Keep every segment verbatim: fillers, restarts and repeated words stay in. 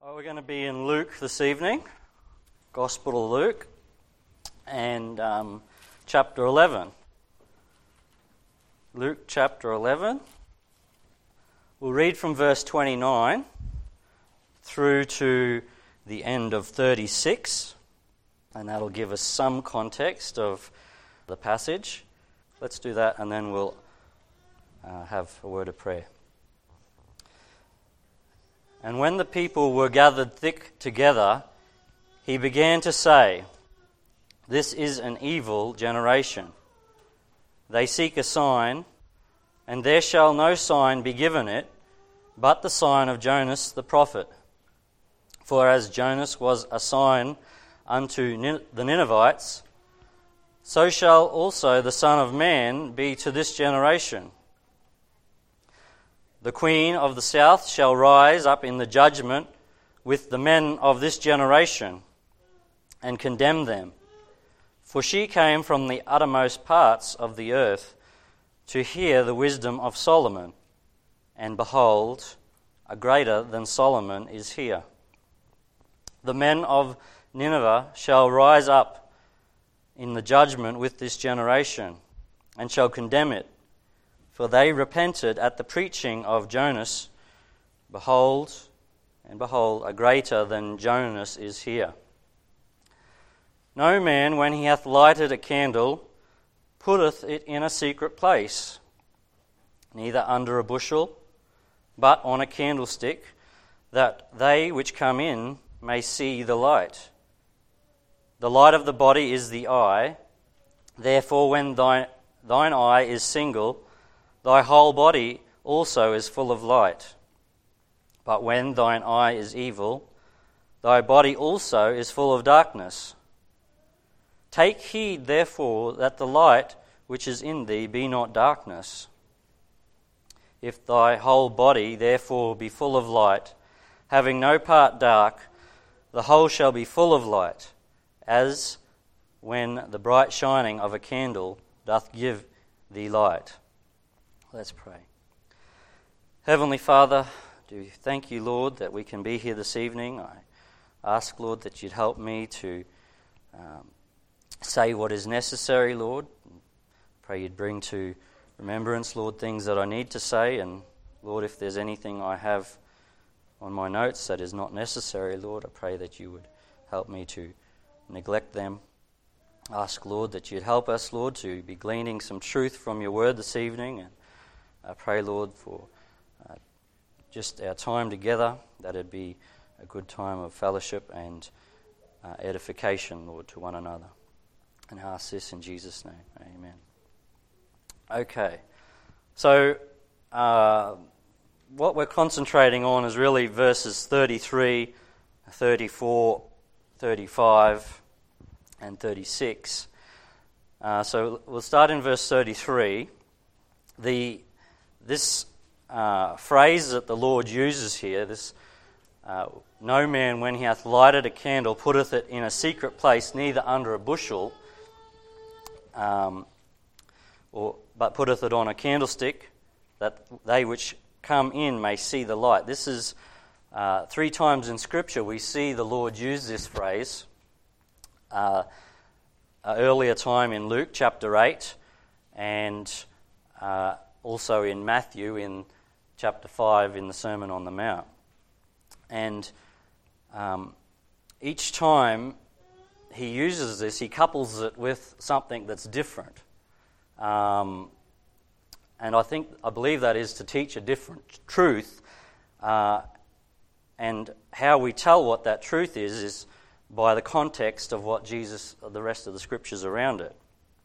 Well, we're going to be in Luke this evening, Gospel of Luke, and um, chapter eleven. Luke chapter eleven. We'll read from verse twenty-nine through to the end of thirty-six, and that'll give us some context of the passage. Let's do that, and then we'll uh, have a word of prayer. And when the people were gathered thick together, he began to say, "This is an evil generation. They seek a sign, and there shall no sign be given it, but the sign of Jonas the prophet. For as Jonas was a sign unto Nin- the Ninevites, so shall also the Son of Man be to this generation. The queen of the south shall rise up in the judgment with the men of this generation and condemn them. For she came from the uttermost parts of the earth to hear the wisdom of Solomon. And behold, a greater than Solomon is here. The men of Nineveh shall rise up in the judgment with this generation and shall condemn it. For they repented at the preaching of Jonas. Behold, and behold, a greater than Jonas is here. No man, when he hath lighted a candle, putteth it in a secret place, neither under a bushel, but on a candlestick, that they which come in may see the light. The light of the body is the eye. Therefore, when thine, thine eye is single, thy whole body also is full of light. But when thine eye is evil, thy body also is full of darkness. Take heed, therefore, that the light which is in thee be not darkness. If thy whole body therefore be full of light, having no part dark, the whole shall be full of light, as when the bright shining of a candle doth give thee light." Let's pray. Heavenly Father, do thank you, Lord, that we can be here this evening. I ask, Lord, that you'd help me to um, say what is necessary, Lord. Pray you'd bring to remembrance, Lord, things that I need to say. And, Lord, if there's anything I have on my notes that is not necessary, Lord, I pray that you would help me to neglect them. Ask, Lord, that you'd help us, Lord, to be gleaning some truth from your word this evening. And I pray, Lord, for uh, just our time together, that it'd be a good time of fellowship and uh, edification, Lord, to one another. And I ask this in Jesus' name. Amen. Okay, so uh, what we're concentrating on is really verses thirty-three, thirty-four, thirty-five, and thirty-six. Uh, so we'll start in verse thirty-three. The This uh, phrase that the Lord uses here, this uh, no man when he hath lighted a candle putteth it in a secret place, neither under a bushel, um, or but putteth it on a candlestick, that they which come in may see the light. This is uh, three times in Scripture we see the Lord use this phrase. Uh, uh, earlier time in Luke chapter eight, and uh, also in Matthew in chapter five in the Sermon on the Mount. And um, each time he uses this, he couples it with something that's different. Um, and I think, I believe that is to teach a different truth. Uh, and how we tell what that truth is, is by the context of what Jesus, the rest of the scriptures around it.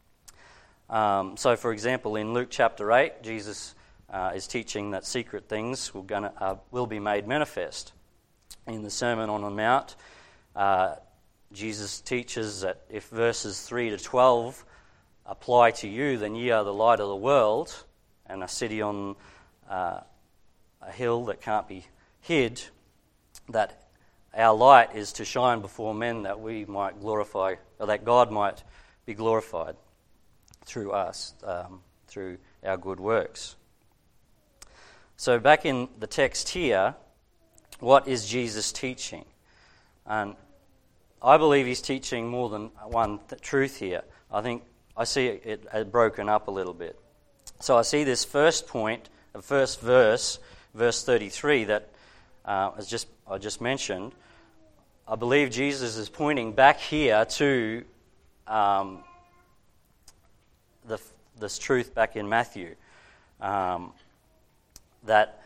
Um, so, for example, in Luke chapter eight, Jesus uh, is teaching that secret things will, gonna, uh, will be made manifest. In the Sermon on the Mount, uh, Jesus teaches that if verses three to twelve apply to you, then ye are the light of the world, and a city on uh, a hill that can't be hid, that our light is to shine before men that we might glorify, or that God might be glorified through us, um, through our good works. So back in the text here, what is Jesus teaching? And I believe he's teaching more than one th- truth here. I think I see it, it broken up a little bit. So I see this first point, the first verse, verse thirty-three, that uh, as just I just mentioned. I believe Jesus is pointing back here to um, the, this truth back in Matthew, um, that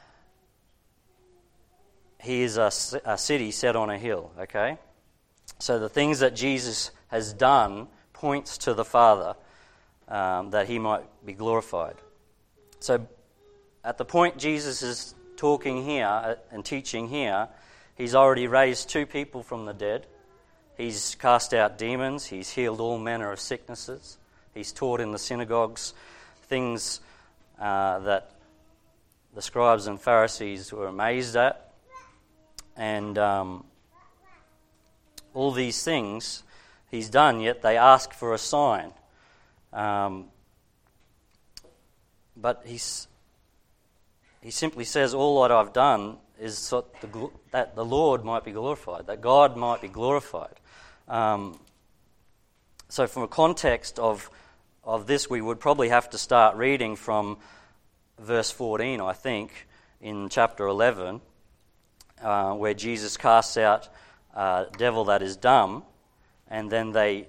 he is a, a city set on a hill, okay? So the things that Jesus has done points to the Father, um, that he might be glorified. So at the point Jesus is talking here and teaching here, he's already raised two people from the dead. He's cast out demons. He's healed all manner of sicknesses. He's taught in the synagogues things uh, that the scribes and Pharisees were amazed at. And um, all these things he's done, yet they ask for a sign. Um, but he's, he simply says, all that I've done is so the, that the Lord might be glorified, that God might be glorified. Um, so from a context of of this, we would probably have to start reading from verse fourteen, I think, in chapter eleven, uh, where Jesus casts out a devil that is dumb, and then they,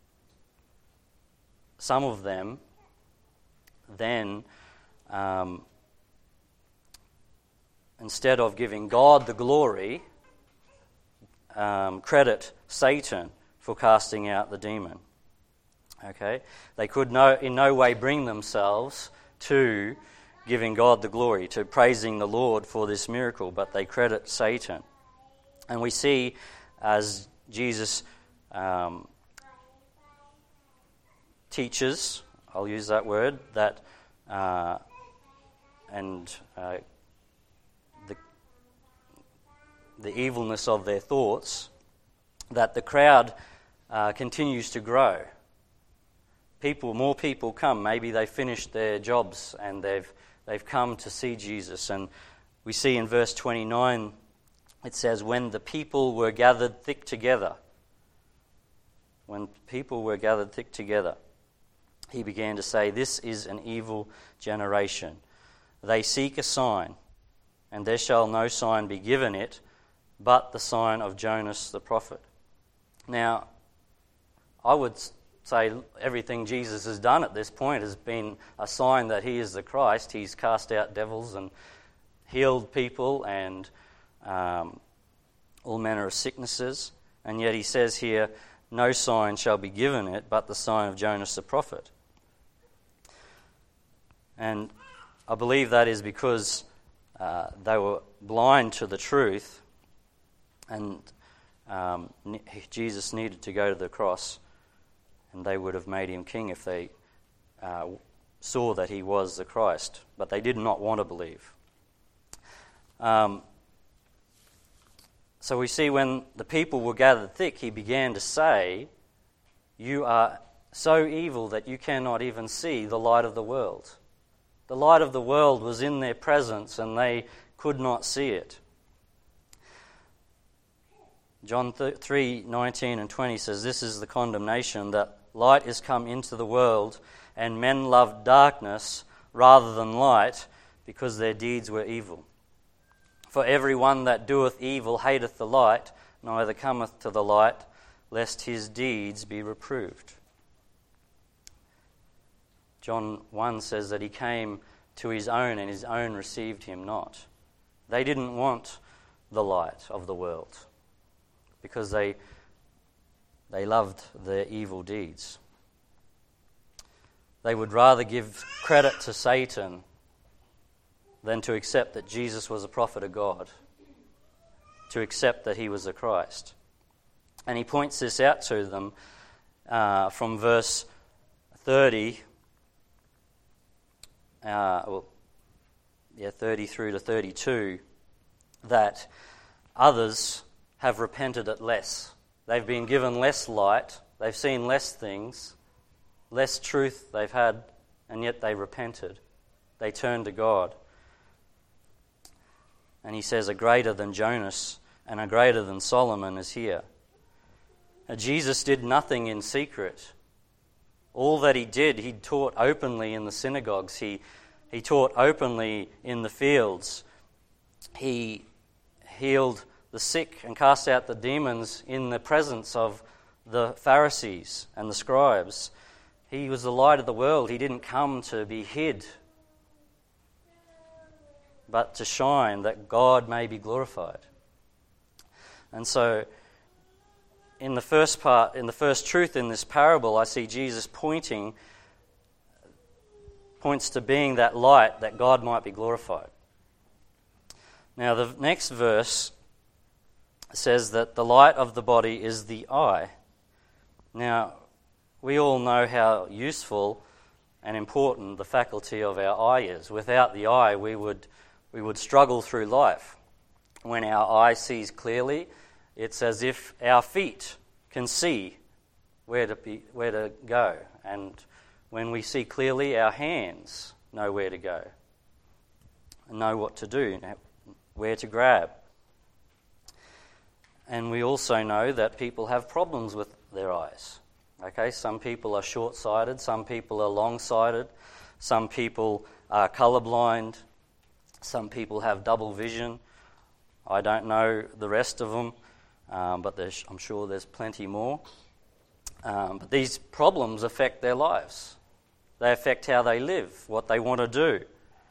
some of them, then um, instead of giving God the glory, um, credit Satan for casting out the demon. Okay? They could no, in no way bring themselves to giving God the glory, to praising the Lord for this miracle, but they credit Satan. And we see, as Jesus um, teaches, I'll use that word, that uh, and uh, the the evilness of their thoughts, that the crowd uh, continues to grow. People, more people come. Maybe they finished their jobs and they've they've come to see Jesus. And we see in verse twenty-nine, it says, "When the people were gathered thick together, when people were gathered thick together, he began to say, 'This is an evil generation. They seek a sign, and there shall no sign be given it, but the sign of Jonas the prophet.'" Now, I would say everything Jesus has done at this point has been a sign that he is the Christ. He's cast out devils and healed people and um, all manner of sicknesses. And yet he says here, no sign shall be given it but the sign of Jonas the prophet. And I believe that is because uh, they were blind to the truth, and um, Jesus needed to go to the cross, and they would have made him king if they uh, saw that he was the Christ. But they did not want to believe. Um, so we see when the people were gathered thick, he began to say, "You are so evil that you cannot even see the light of the world." The light of the world was in their presence and they could not see it. John three nineteen and twenty says, "This is the condemnation, that light is come into the world, and men loved darkness rather than light, because their deeds were evil. For every one that doeth evil hateth the light, neither cometh to the light, lest his deeds be reproved." John one says that he came to his own, and his own received him not. They didn't want the light of the world, because they they loved their evil deeds. They would rather give credit to Satan than to accept that Jesus was a prophet of God, to accept that he was the Christ. And he points this out to them uh, from verse thirty, uh, well, yeah, thirty through to thirty-two, that others have repented at less. They've been given less light, they've seen less things, less truth they've had, and yet they repented. They turned to God. And he says a greater than Jonas and a greater than Solomon is here. Now, Jesus did nothing in secret. All that he did, he taught openly in the synagogues. He, he taught openly in the fields. He healed the sick and cast out the demons in the presence of the Pharisees and the scribes. He was the light of the world. He didn't come to be hid, but to shine, that God may be glorified. And so, in the first part, in the first truth in this parable, I see Jesus pointing, points to being that light that God might be glorified. Now, the next verse says that the light of the body is the eye. Now, we all know how useful and important the faculty of our eye is. Without the eye, we would we would struggle through life. When our eye sees clearly, it's as if our feet can see where to be, where to go. And when we see clearly, our hands know where to go and know what to do, where to grab. And we also know that people have problems with their eyes. Okay, some people are short-sighted, some people are long-sighted, some people are colourblind, some people have double vision. I don't know the rest of them, um, but there's, I'm sure there's plenty more. Um, but these problems affect their lives. They affect how they live, what they want to do.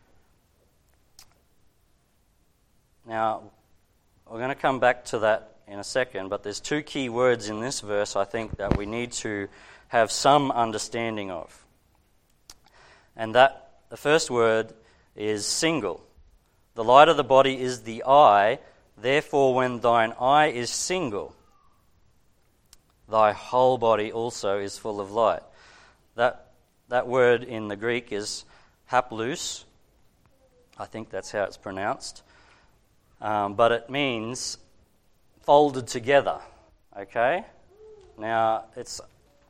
Now, we're going to come back to that in a second, but there's two key words in this verse, I think, that we need to have some understanding of. And that, the first word is single. The light of the body is the eye, therefore when thine eye is single, thy whole body also is full of light. That that word in the Greek is haplous. I think that's how it's pronounced. Um, but it means folded together, okay? Now, it's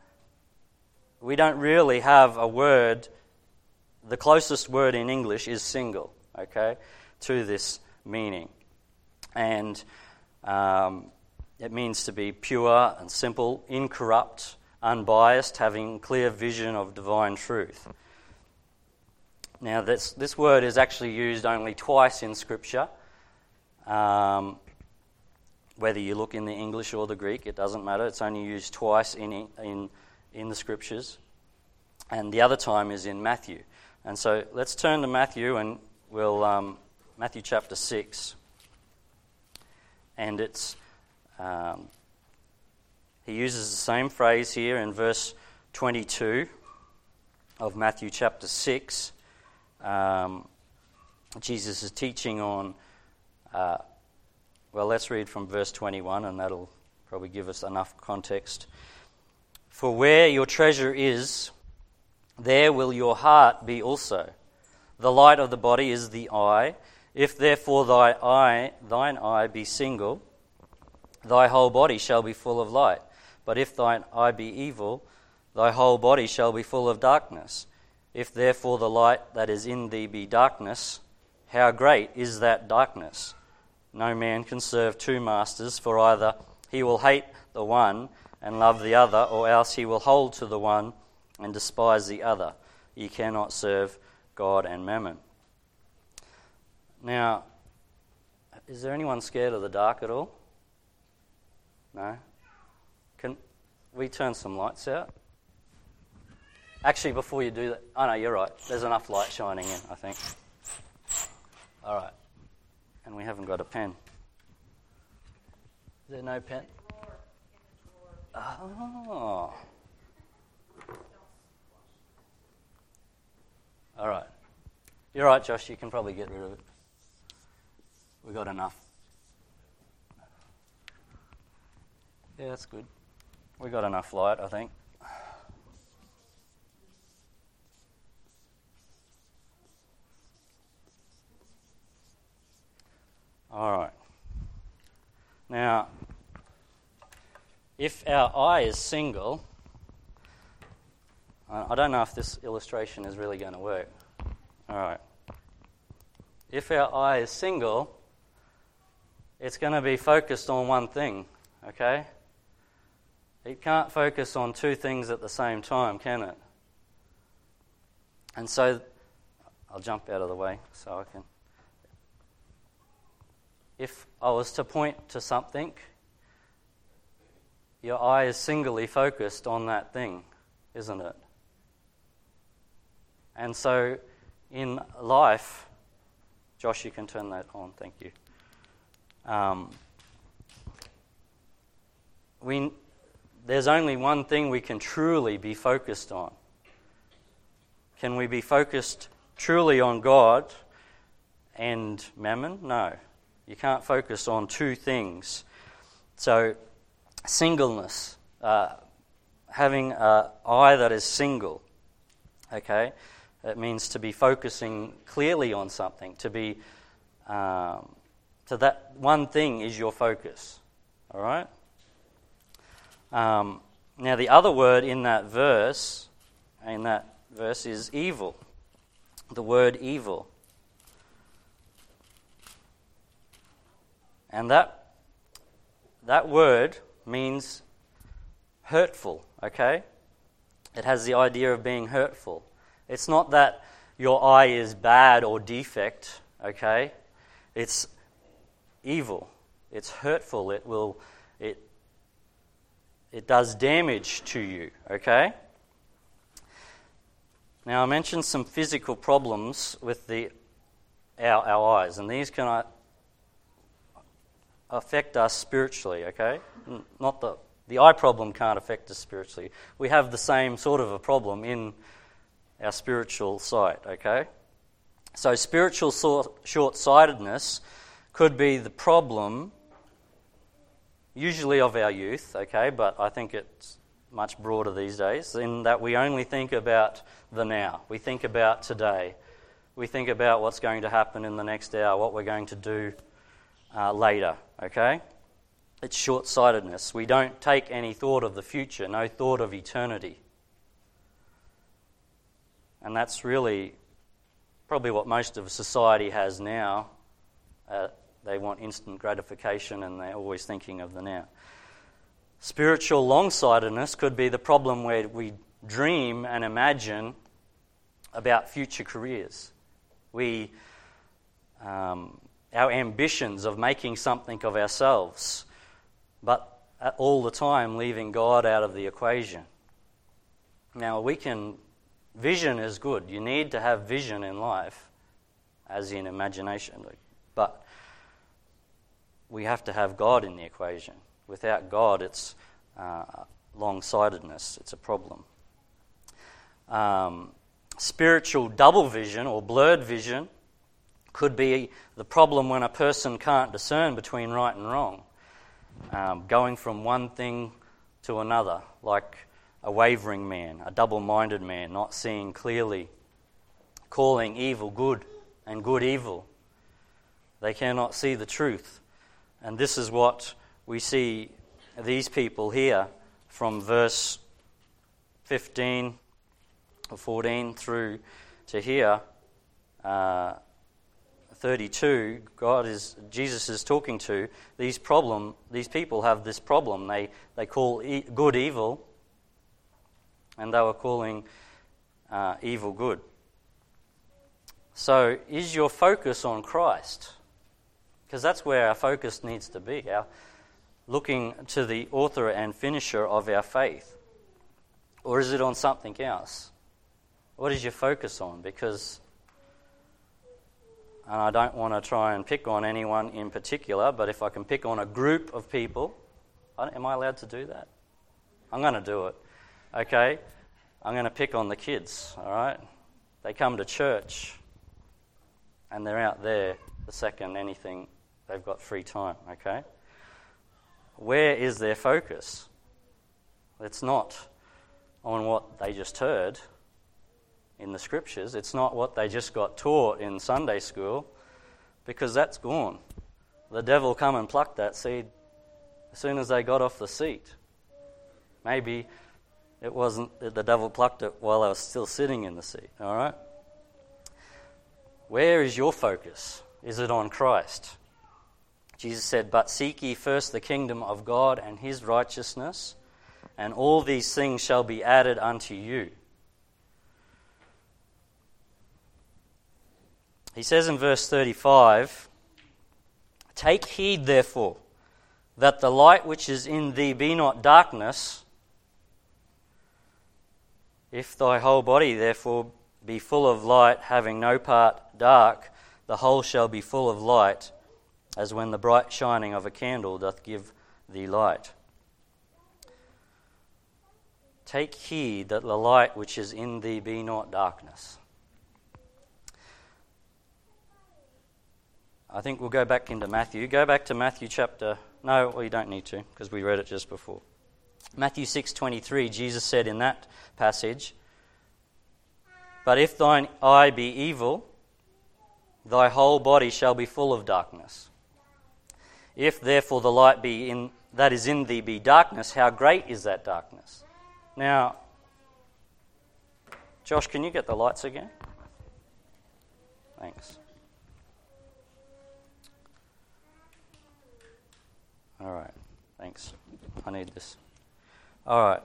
we don't really have a word, the closest word in English is single, okay, to this meaning. And um, it means to be pure and simple, incorrupt, unbiased, having clear vision of divine truth. Now, this, this word is actually used only twice in Scripture. Um, whether you look in the English or the Greek, it doesn't matter. It's only used twice in in in the Scriptures, and the other time is in Matthew. And so let's turn to Matthew, and we'll um, Matthew chapter six, and it's um, he uses the same phrase here in verse twenty-two of Matthew chapter six. Um, Jesus is teaching on. Uh, well, let's read from verse twenty-one, and that'll probably give us enough context. For where your treasure is, there will your heart be also. The light of the body is the eye. If therefore thy eye, thine eye be single, thy whole body shall be full of light. But if thine eye be evil, thy whole body shall be full of darkness. If therefore the light that is in thee be darkness, how great is that darkness? No man can serve two masters, for either he will hate the one and love the other, or else he will hold to the one and despise the other. Ye cannot serve God and mammon. Now, is there anyone scared of the dark at all? No? Can we turn some lights out? Actually, before you do that, oh no, you're right. There's enough light shining in, I think. All right. And we haven't got a pen. Is there no pen? Oh. All right. You're right, Josh. You can probably get rid of it. We got enough. Yeah, that's good. We got enough light, I think. All right. Now, if our eye is single, I don't know if this illustration is really going to work. All right. If our eye is single, it's going to be focused on one thing, okay? It can't focus on two things at the same time, can it? And so, I'll jump out of the way so I can... If I was to point to something, your eye is singly focused on that thing, isn't it? And so, in life... Josh, you can turn that on, thank you. Um, we, there's only one thing we can truly be focused on. Can we be focused truly on God and mammon? No. You can't focus on two things. So, singleness, uh, having an eye that is single, okay? It means to be focusing clearly on something, to be, um, to that one thing is your focus, all right? Um, now the other word in that verse, in that verse is evil, the word evil. And that, that word means hurtful, okay? It has the idea of being hurtful. It's not that your eye is bad or defect, okay? It's evil. It's hurtful. It will, it, it does damage to you, okay? Now I mentioned some physical problems with the our, our eyes, and these can affect us spiritually, okay? Not the the eye problem can't affect us spiritually. We have the same sort of a problem in our spiritual sight, okay? So spiritual so- short-sightedness could be the problem, usually of our youth, okay, but I think it's much broader these days, in that we only think about the now. We think about today. We think about what's going to happen in the next hour, what we're going to do uh, later, okay? It's short-sightedness. We don't take any thought of the future, no thought of eternity. And that's really probably what most of society has now. Uh, they want instant gratification and they're always thinking of the now. Spiritual long-sightedness could be the problem where we dream and imagine about future careers. We, um, our ambitions of making something of ourselves, but all the time leaving God out of the equation. Now we can... Vision is good. You need to have vision in life, as in imagination. But we have to have God in the equation. Without God, it's uh, long-sightedness. It's a problem. Um, spiritual double vision or blurred vision could be the problem when a person can't discern between right and wrong, um, going from one thing to another, like a wavering man, a double-minded man, not seeing clearly, calling evil good and good evil. They cannot see the truth. And this is what we see these people here from verse fifteen or fourteen through to here, uh, thirty-two. God is Jesus is talking to these problem. These people have this problem. They they call e- good evil. And they were calling uh, evil good. So, is your focus on Christ? Because that's where our focus needs to be, our looking to the author and finisher of our faith. Or is it on something else? What is your focus on? Because, and I don't want to try and pick on anyone in particular, but if I can pick on a group of people, am I allowed to do that? I'm going to do it. Okay, I'm going to pick on the kids, all right? They come to church and they're out there the second anything, they've got free time, okay? Where is their focus? It's not on what they just heard in the scriptures. It's not what they just got taught in Sunday school, because that's gone. The devil come and plucked that seed as soon as they got off the seat. Maybe it wasn't that the devil plucked it while I was still sitting in the seat, all right? Where is your focus? Is it on Christ? Jesus said, "But seek ye first the kingdom of God and his righteousness, and all these things shall be added unto you." He says in verse thirty-five, "Take heed therefore, that the light which is in thee be not darkness. If thy whole body therefore be full of light, having no part dark, the whole shall be full of light, as when the bright shining of a candle doth give thee light. Take heed that the light which is in thee be not darkness." I think we'll go back into Matthew. Go back to Matthew chapter... No, well, you don't need to, because we read it just before. Matthew six twenty-three, Jesus said in that passage, "But if thine eye be evil, thy whole body shall be full of darkness. If therefore the light be in that is in thee be darkness, how great is that darkness?" Now, Josh, can you get the lights again? Thanks. All right, thanks. I need this. All right.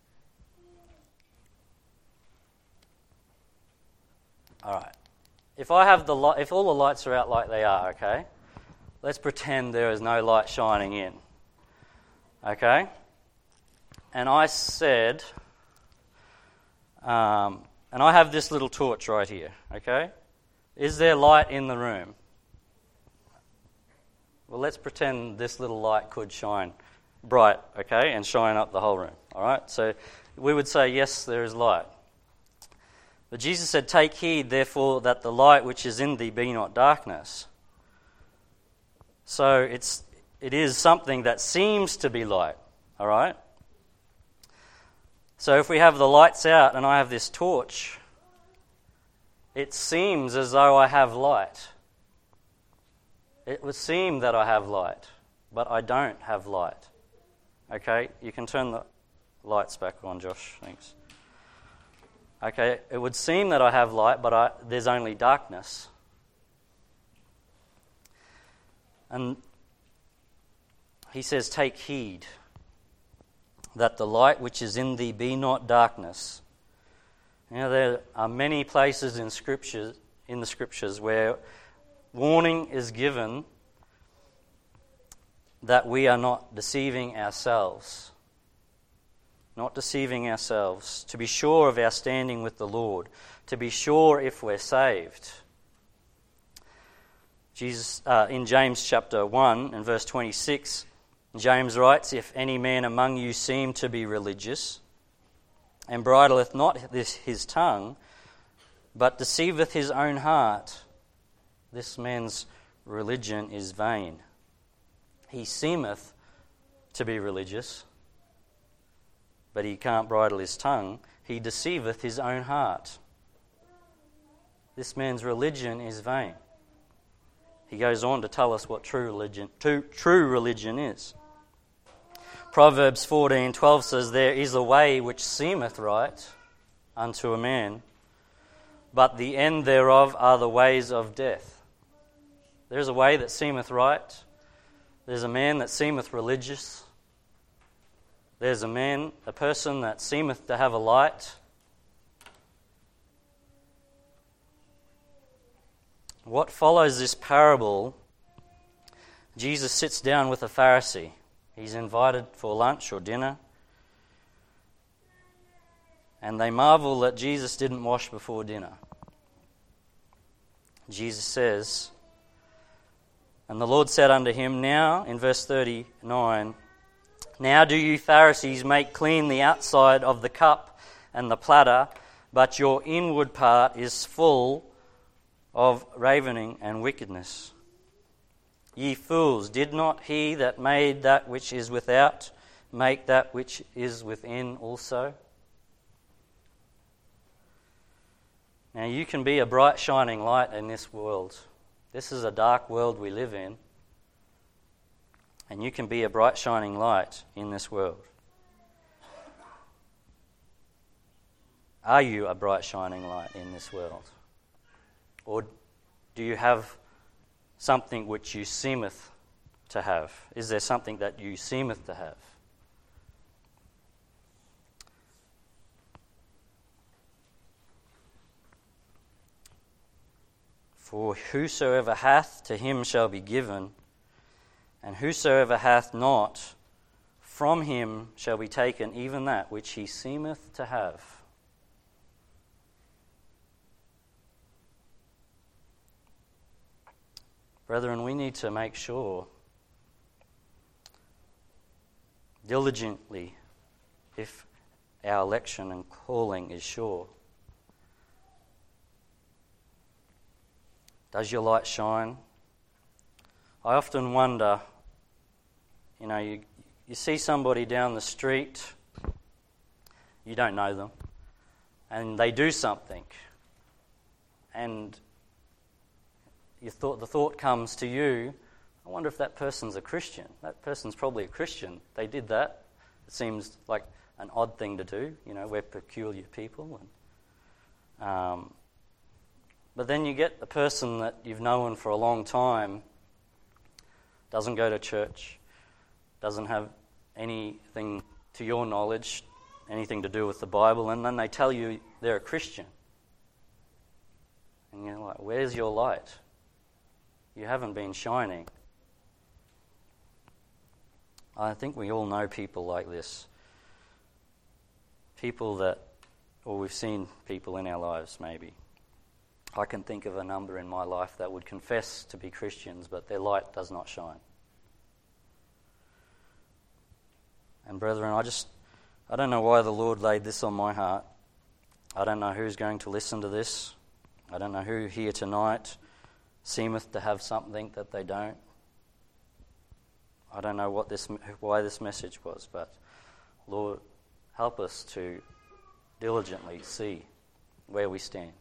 All right. If I have the light, if all the lights are out like they are, okay, let's pretend there is no light shining in. Okay? And I said, um, and I have this little torch right here, okay? Is there light in the room? Well, let's pretend this little light could shine bright, okay, and shine up the whole room, all right? So we would say, yes, there is light. But Jesus said, "Take heed, therefore, that the light which is in thee be not darkness." So it's it is something that seems to be light, all right? So if we have the lights out and I have this torch, it seems as though I have light. It would seem that I have light, but I don't have light. Okay, you can turn the lights back on, Josh. Thanks. Okay, it would seem that I have light, but I, there's only darkness. And he says, "Take heed that the light which is in thee be not darkness." Now, there are many places in scriptures, in the scriptures where warning is given that we are not deceiving ourselves. Not deceiving ourselves. To be sure of our standing with the Lord. To be sure if we're saved. Jesus, uh, in James chapter one and verse twenty-six, James writes, "If any man among you seem to be religious, and bridleth not this his tongue, but deceiveth his own heart, this man's religion is vain. He seemeth to be religious, but he can't bridle his tongue. He deceiveth his own heart. This man's religion is vain." He goes on to tell us what true religion, true, true religion is. Proverbs fourteen twelve says, "There is a way which seemeth right unto a man, but the end thereof are the ways of death." There's a way that seemeth right. There's a man that seemeth religious. There's a man, a person that seemeth to have a light. What follows this parable, Jesus sits down with a Pharisee. He's invited for lunch or dinner. And they marvel that Jesus didn't wash before dinner. Jesus says, "And the Lord said unto him," now, in verse thirty-nine, "Now do you Pharisees make clean the outside of the cup and the platter, but your inward part is full of ravening and wickedness. Ye fools, did not he that made that which is without make that which is within also?" Now you can be a bright shining light in this world. This is a dark world we live in. And you can be a bright shining light in this world. Are you a bright shining light in this world? Or do you have something which you seemeth to have? Is there something that you seemeth to have? For whosoever hath, to him shall be given, and whosoever hath not, from him shall be taken even that which he seemeth to have. Brethren, we need to make sure diligently if our election and calling is sure. Does your light shine? I often wonder, you know, you, you see somebody down the street, you don't know them, and they do something, and you thought the thought comes to you, I wonder if that person's a Christian. That person's probably a Christian. They did that. It seems like an odd thing to do. You know, we're peculiar people. And, um, but then you get the person that you've known for a long time, doesn't go to church, doesn't have anything, to your knowledge, anything to do with the Bible, and then they tell you they're a Christian. And you're like, where's your light? You haven't been shining. I think we all know people like this. People that, or we've seen people in our lives maybe. I can think of a number in my life that would confess to be Christians, but their light does not shine. And brethren, I just, I don't know why the Lord laid this on my heart. I don't know who's going to listen to this. I don't know who here tonight seemeth to have something that they don't. I don't know what this, why this message was, but Lord, help us to diligently see where we stand.